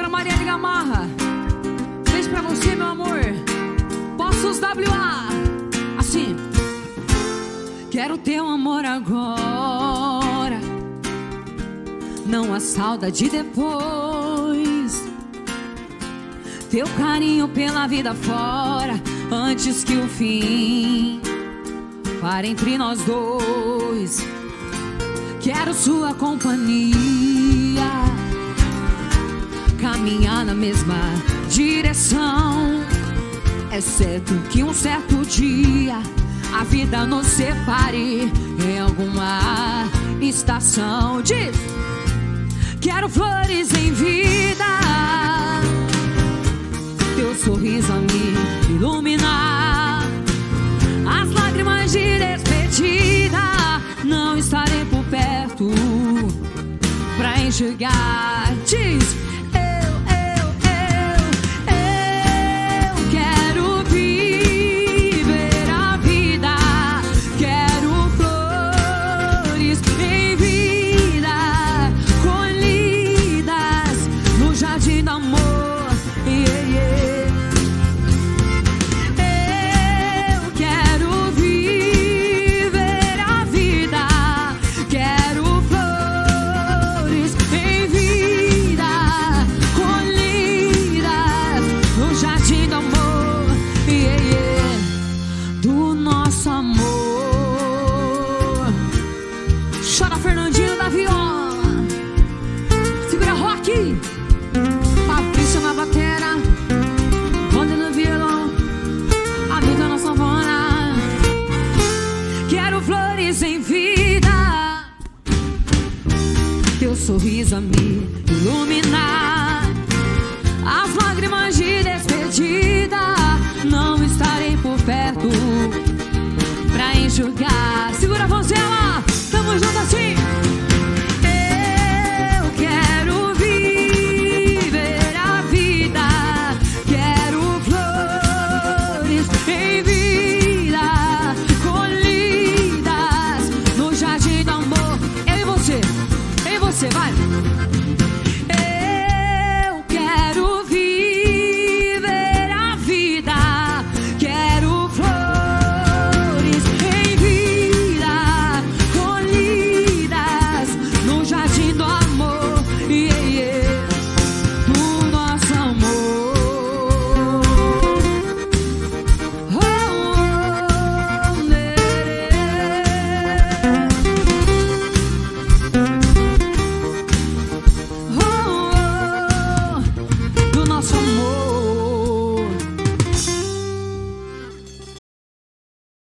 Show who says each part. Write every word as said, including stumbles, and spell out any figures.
Speaker 1: pra Marielle Gamarra. Beijo pra você, meu amor. Postos W A. Assim. Quero teu amor agora, não a saudade depois. Teu carinho pela vida fora, antes que o fim pare entre nós dois. Quero sua companhia, caminhar na mesma direção. É certo que um certo dia a vida nos separe em alguma estação. Diz: quero flores em vida, teu sorriso a me iluminar. As lágrimas de despedida, não estarei por perto pra enxergar. Diz: eu, eu, eu, eu quero viver a vida. Quero flores em vida, colhidas no jardim do amor. Yeah, yeah. Chora Fernandinho da viola, segura rock, Fabrício na batera, Wanda no violão, Amiga na sanfona. Quero flores em vida, teu sorriso a mim